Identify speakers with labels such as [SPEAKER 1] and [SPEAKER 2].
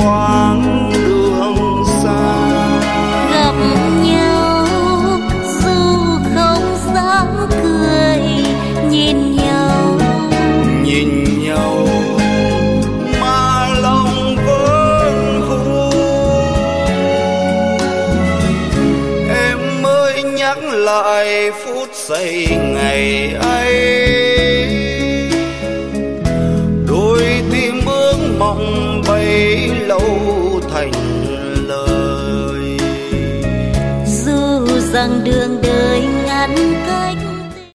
[SPEAKER 1] quãng đường xa.
[SPEAKER 2] Gặp nhau dù không dám cười, nhìn nhau
[SPEAKER 1] mà lòng vẫn vui. Em mới nhắc lại phút giây ngày ấy, đôi tim ước mong bấy lâu thành lời.
[SPEAKER 2] dù rằng đường đời ngăn cách,